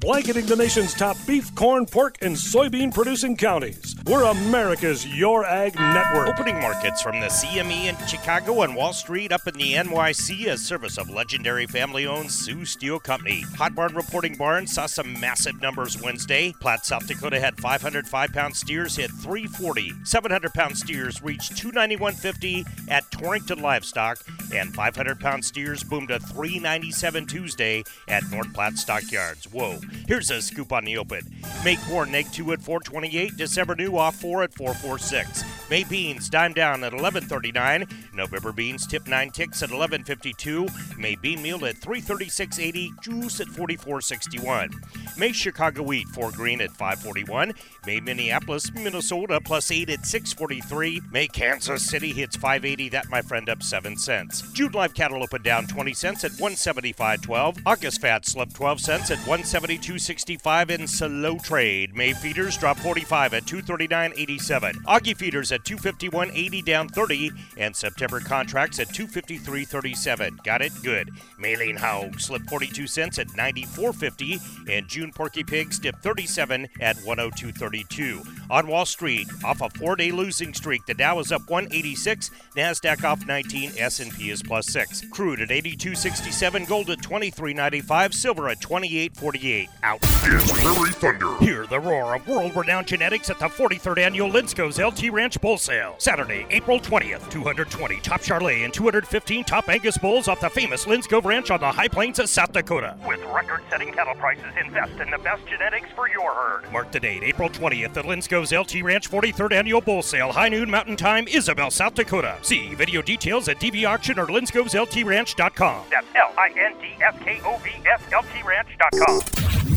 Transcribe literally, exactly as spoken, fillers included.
blanketing the nation's top beef, corn, pork, and soybean producing counties. We're America's Your Ag Network. Opening markets from the C M E in Chicago and Wall Street up in the N Y C, a service of legendary family-owned Sioux Steel Company. Hot Barn Reporting Barn saw some massive numbers Wednesday. Platte, South Dakota had five hundred five pound steers hit three forty. seven hundred pound steers reached two ninety-one fifty at Torrington Livestock, and five hundred pound steers boomed to three ninety-seven Tuesday at North Platte Stockyards. Whoa, here's a scoop on the open. May corn neg two at four twenty-eight, December new off four at four forty-six. May beans dime down at eleven thirty-nine. November beans tip nine ticks at eleven fifty-two. May bean meal at three thirty-six eighty. Juice at forty-four sixty-one. May Chicago wheat four green at five forty-one. May Minneapolis, Minnesota plus eight at six forty-three. May Kansas City hits five eighty. That, my friend, up seven cents. June live cattle open down twenty cents at one seventy-five twelve. August fat slipped twelve cents at one seventy-two sixty-five in slow trade. May feeders drop forty-five at two thirty-nine eighty-seven. Augie feeders at two fifty-one eighty down thirty, and September contracts at two fifty-three thirty-seven. Got it? Good. May lean hog slipped forty-two cents at ninety-four fifty, and June porky pigs dipped thirty-seven at one oh two thirty-two. On Wall Street, off a four-day losing streak, the Dow is up one eighty-six, NASDAQ off nineteen, S and P is plus six. Crude at eighty-two sixty-seven, gold at twenty-three ninety-five, silver at twenty-eight forty-eight. Out. It's Prairie Thunder. Hear the roar of world-renowned genetics at the forty-third Annual Linsco's L T Ranch Bull Sale. Saturday, April twentieth, two hundred twenty top Charolais and two hundred fifteen top Angus bulls off the famous Linsco Ranch on the high plains of South Dakota. With record-setting cattle prices, invest in the best genetics for your herd. Mark the date, April twentieth, at Linsco's L T Ranch forty-third Annual Bull Sale, high noon Mountain Time, Isabel, South Dakota. See video details at D V Auction or Linsco's L T Ranch dot com. That's L I N D S K O V S L T Ranch dot com.